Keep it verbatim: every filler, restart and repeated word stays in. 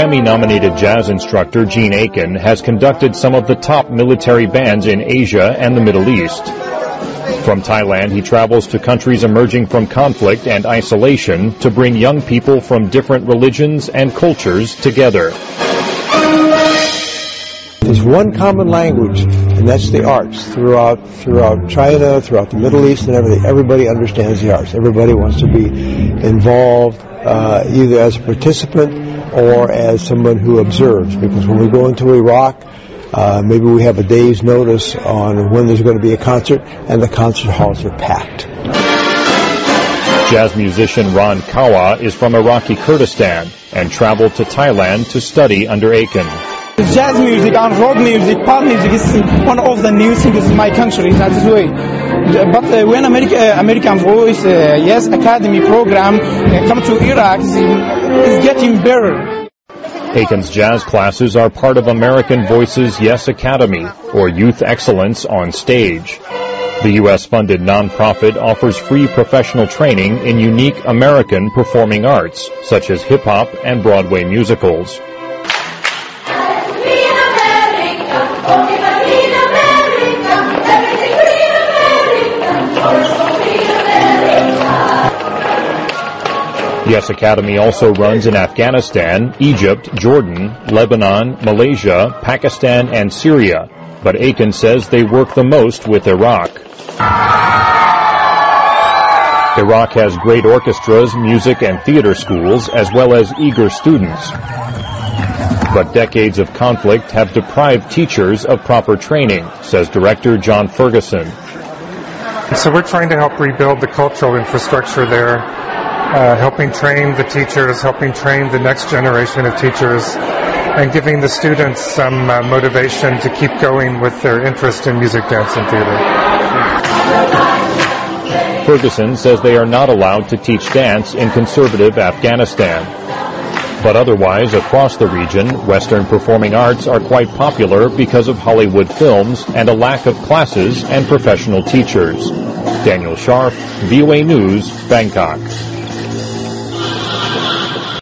Grammy-nominated jazz instructor Gene Aiken has conducted some of the top military bands in Asia and the Middle East. From Thailand, he travels to countries emerging from conflict and isolation to bring young people from different religions and cultures together. There's one common language, and that's the arts. Throughout throughout China, throughout the Middle East and everything, everybody understands the arts. Everybody wants to be involved uh, either as a participant or as someone who observes. Because when we go into Iraq, uh, maybe we have a day's notice on when there's going to be a concert, and the concert halls are packed. Jazz musician Ron Kawa is from Iraqi Kurdistan and traveled to Thailand to study under Aiken. Jazz music and rock music, pop music is one of the new things in my country, that is way. But uh, when America, uh, American Voice, uh, yes, Academy program uh, come to Iraq, is getting better. Aiken's jazz classes are part of American Voice's Yes Academy, or Youth Excellence on Stage. The U S-funded nonprofit offers free professional training in unique American performing arts, such as hip-hop and Broadway musicals. Yes Academy also runs in Afghanistan, Egypt, Jordan, Lebanon, Malaysia, Pakistan, and Syria, but Aiken says they work the most with Iraq. Iraq has great orchestras, music, and theater schools, as well as eager students. But decades of conflict have deprived teachers of proper training, says director John Ferguson. So we're trying to help rebuild the cultural infrastructure there, uh, helping train the teachers, helping train the next generation of teachers, and giving the students some uh, motivation to keep going with their interest in music, dance, and theater. Ferguson says they are not allowed to teach dance in conservative Afghanistan. But otherwise, across the region, Western performing arts are quite popular because of Hollywood films and a lack of classes and professional teachers. Daniel Scharf, V O A News, Bangkok.